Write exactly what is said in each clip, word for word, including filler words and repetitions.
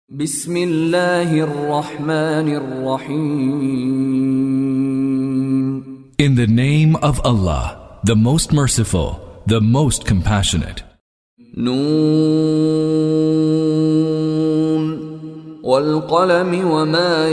بسم الله الرحمن الرحيم. In the name of Allah, the most merciful, the most compassionate. نون والقلم وما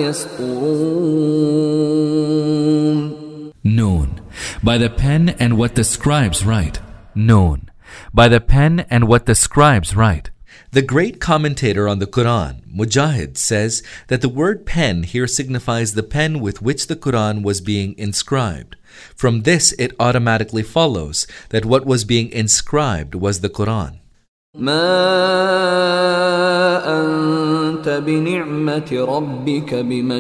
يسطرون. Noon, by the pen and what the scribes write. Noon, by the pen and what the scribes write. The great commentator on the Quran, Mujahid, says that the word pen here signifies the pen with which the Quran was being inscribed. From this, it automatically follows that what was being inscribed was the Quran. ما أنت بنعمة ربك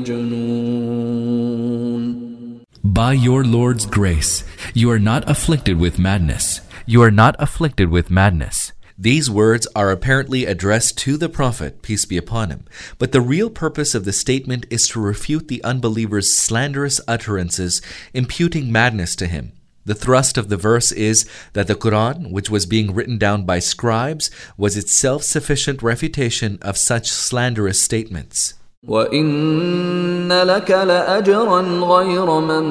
بمجنون. By your Lord's grace, you are not afflicted with madness. You are not afflicted with madness. These words are apparently addressed to the Prophet, peace be upon him, but the real purpose of the statement is to refute the unbelievers' slanderous utterances, imputing madness to him. The thrust of the verse is that the Quran, which was being written down by scribes, was itself sufficient refutation of such slanderous statements. وَإِنَّ لَكَ لَأَجْرًا غَيْرَ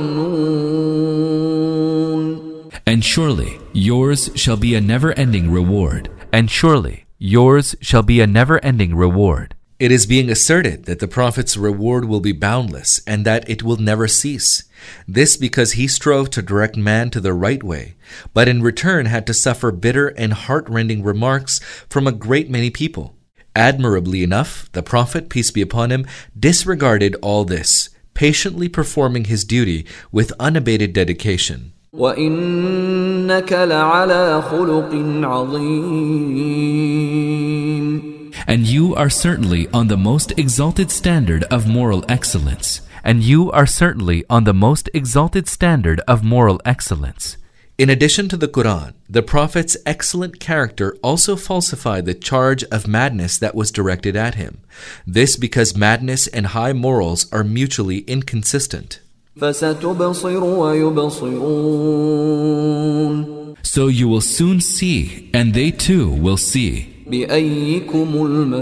مَمْنُونٍ. And surely yours shall be a never-ending reward. And surely yours shall be a never-ending reward. It is being asserted that the Prophet's reward will be boundless and that it will never cease. This because he strove to direct man to the right way, but in return had to suffer bitter and heart-rending remarks from a great many people. Admirably enough, the Prophet, peace be upon him, disregarded all this, patiently performing his duty with unabated dedication. وَإِنَّكَ لَعَلَى خُلُقٍ عَظِيمٍ. And you are certainly on the most exalted standard of moral excellence. And you are certainly on the most exalted standard of moral excellence. In addition to the Quran, the Prophet's excellent character also falsified the charge of madness that was directed at him. This because madness and high morals are mutually inconsistent. فَسَتُبْصِرُ وَيُبْصِرُونَ. So you will soon see, and they too will see. بِأَيِّكُمُ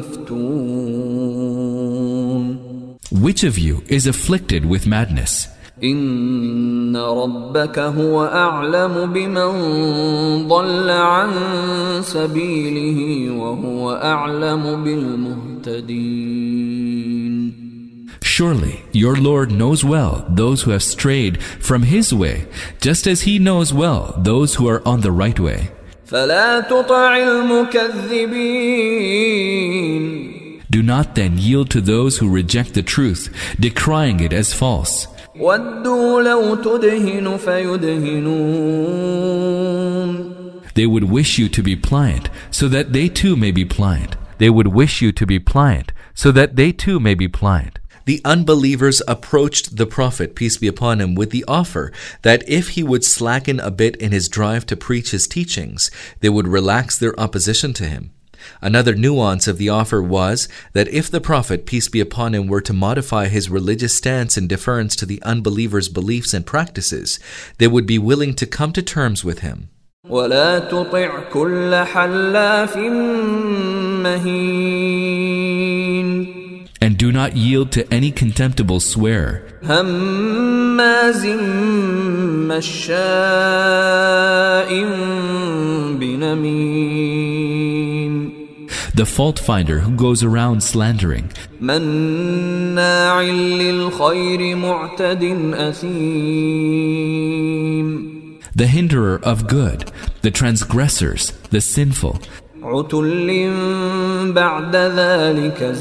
الْمَفْتُونَ. Which of you is afflicted with madness? إِنَّ رَبَّكَ هُوَ أَعْلَمُ بِمَنْ ضَلَّ عَنْ سَبِيلِهِ وَهُوَ أَعْلَمُ بِالْمُهْتَدِينَ. Surely your Lord knows well those who have strayed from His way, just as He knows well those who are on the right way. فَلَا تُطِعِ الْمُكَذِّبِينَ. Do not then yield to those who reject the truth, decrying it as false. وَدُّوا لَوْ تُدْهِنُ فَيُدْهِنُونَ. They would wish you to be pliant, so that they too may be pliant. They would wish you to be pliant, so that they too may be pliant. The unbelievers approached the Prophet, peace be upon him, with the offer that if he would slacken a bit in his drive to preach his teachings, they would relax their opposition to him. Another nuance of the offer was that if the Prophet, peace be upon him, were to modify his religious stance in deference to the unbelievers' beliefs and practices, they would be willing to come to terms with him. وَلَا تُطِعْ كُلَّ حَلَّافٍ مَهِينٍ. And do not yield to any contemptible swearer, هَمَّازٍ مَّشَّاءٍ بِنَمِيمٍ. the fault finder who goes around slandering, مَنَّاعٍ لِلْخَيْرِ مُعْتَدٍ أَثِيمٍ. the hinderer of good, the transgressors, the sinful, عُتُلٍّ بَعْدَ ذَلِكَ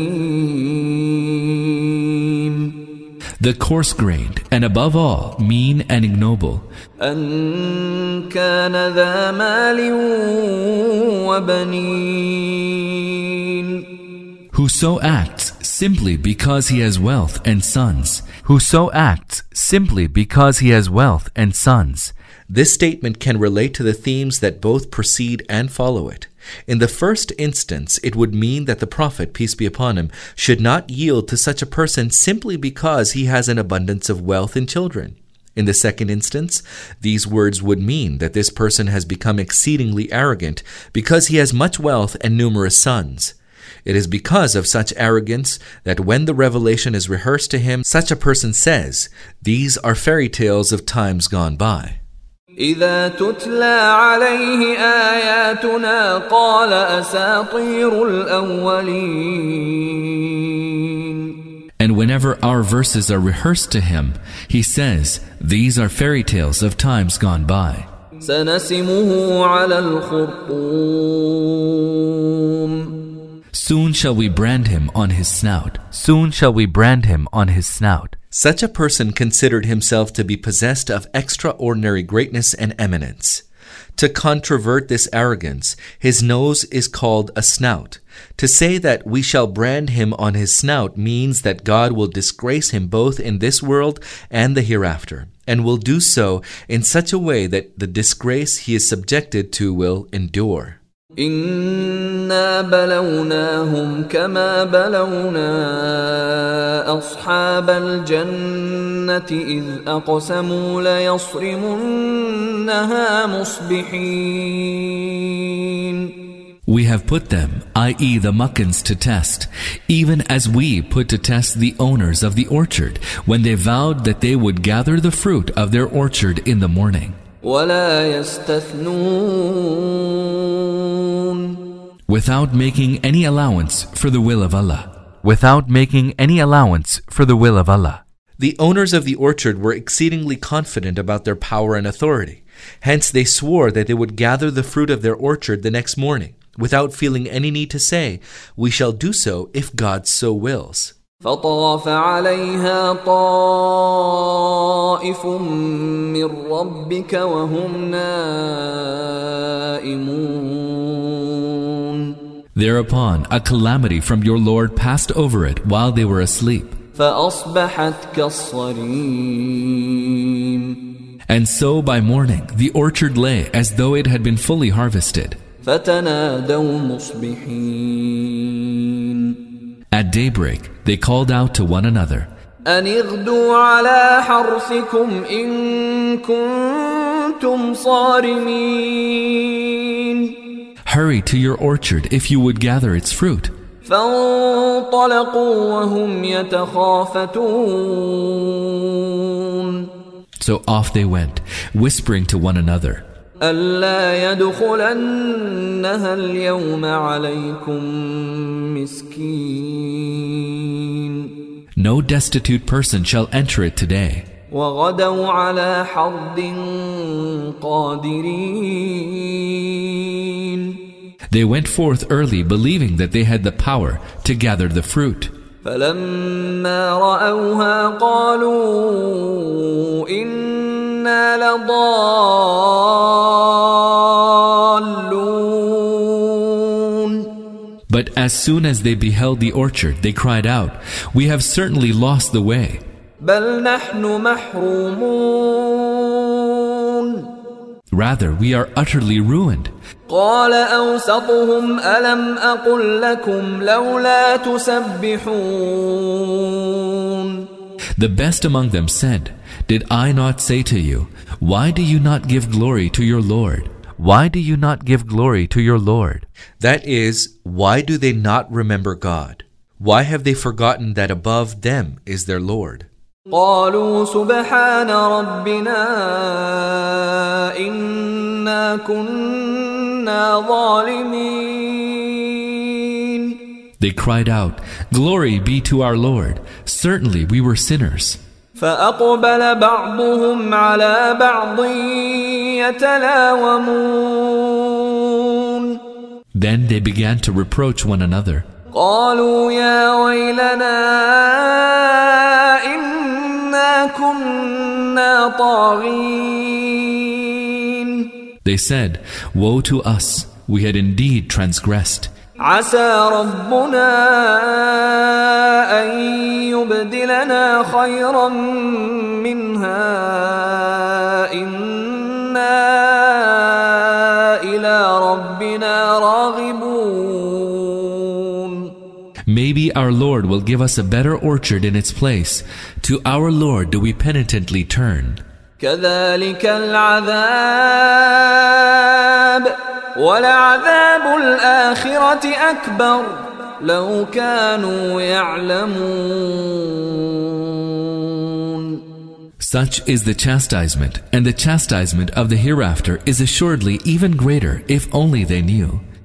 زَنِيمٍ. the coarse-grained, and above all, mean and ignoble, أَن كَانَ ذَا مَالٍ وَبَنِينَ. who so acts simply because he has wealth and sons, who so acts simply because he has wealth and sons. This statement can relate to the themes that both precede and follow it. In the first instance, it would mean that the Prophet, peace be upon him, should not yield to such a person simply because he has an abundance of wealth and children. In the second instance, these words would mean that this person has become exceedingly arrogant because he has much wealth and numerous sons. It is because of such arrogance that when the revelation is rehearsed to him, such a person says, "These are fairy tales of times gone by." إذا تتلى عليه آياتنا قال أساطير الأولين. And whenever our verses are rehearsed to him, he says, "These are fairy tales of times gone by." سنسمه على الخرطوم. Soon shall we brand him on his snout. Soon shall we brand him on his snout. Such a person considered himself to be possessed of extraordinary greatness and eminence. To controvert this arrogance, his nose is called a snout. To say that we shall brand him on his snout means that God will disgrace him both in this world and the hereafter, and will do so in such a way that the disgrace he is subjected to will endure. إنا بلوناهم كما بلونا أصحاب الجنة إذ أقسموا ليصرمنها مصبحين. We have put them, that is the Makkans, to test, even as we put to test the owners of the orchard, when they vowed that they would gather the fruit of their orchard in the morning. ولا يستثنون. Without making any allowance for the will of Allah. Without making any allowance for the will of Allah. The owners of the orchard were exceedingly confident about their power and authority. Hence they swore that they would gather the fruit of their orchard the next morning, without feeling any need to say, "We shall do so if God so wills." فطاف عليها طائف من ربك وهم نائمون. Thereupon a calamity from your Lord passed over it while they were asleep. فأصبحت كالصريم. And so by morning the orchard lay as though it had been fully harvested. فتنادوا مصبحين. At daybreak they called out to one another, أن اغدوا على حرثكم إن كنتم صارمين. Hurry to your orchard if you would gather its fruit. فانطلقوا وهم يتخافتون. So off they went, whispering to one another, ألا يدخلنها اليوم عليكم مسكين. No destitute person shall enter it today. وغدوا على حرد قادرين. They went forth early, believing that they had the power to gather the fruit. فلما رأوها قالوا إنا لضالون. But as soon as they beheld the orchard, they cried out, "We have certainly lost the way." بل نحن محرومون. Rather, we are utterly ruined. قال أوسطهم ألم أقل لكم لولا تسبحون. The best among them said, "Did I not say to you, why do you not give glory to your Lord? Why do you not give glory to your Lord?" That is, why do they not remember God? Why have they forgotten that above them is their Lord? قالوا سبحان ربنا إنا كنا ظالمين. They cried out, "Glory be to our Lord. Certainly we were sinners." فأقبل بعضهم على بعض يتلاومون. Then they began to reproach one another. قالوا يا ويلنا إنا كنا طاغين. They said, "Woe to us, we had indeed transgressed." عسى ربنا أن يبدلنا خيرا منها إنا إلى ربنا راغبون. Maybe our Lord will give us a better orchard in its place. To our Lord do we penitently turn. كذلك العذاب ولعذاب الآخرة أكبر لو كانوا يعلمون. Such is the chastisement, and the chastisement of the hereafter is assuredly even greater if only they knew.